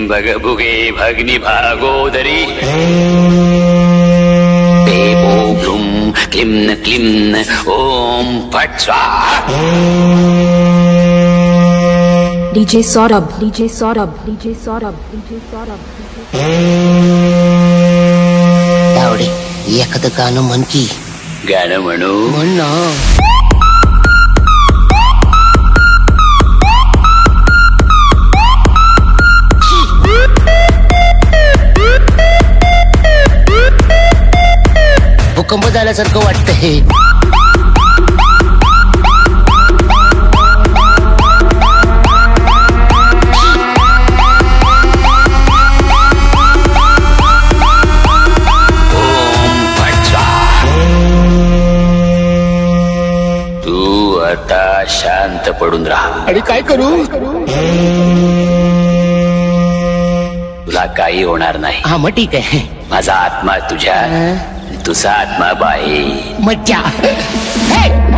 भगभुगे भग्नि भागोदरी देवो भ्रूं क्लिम्न क्लिम्न ओम फट स्वाहा DJ Saurabh DJ Saurabh DJ Saurabh DJ Saurabh Tawde एखादं गाणं म्हण की. गाणं म्हणू म्हण ना. भूकंप झाल्यासारखं वाटतंय. आता शांत पडून राहा. आणि काय करू. तुला काही होणार नाही. हा मग ठीक आहे. माझा आत्मा तुझ्या तुझा आत्मा बाहेर. मज्जा.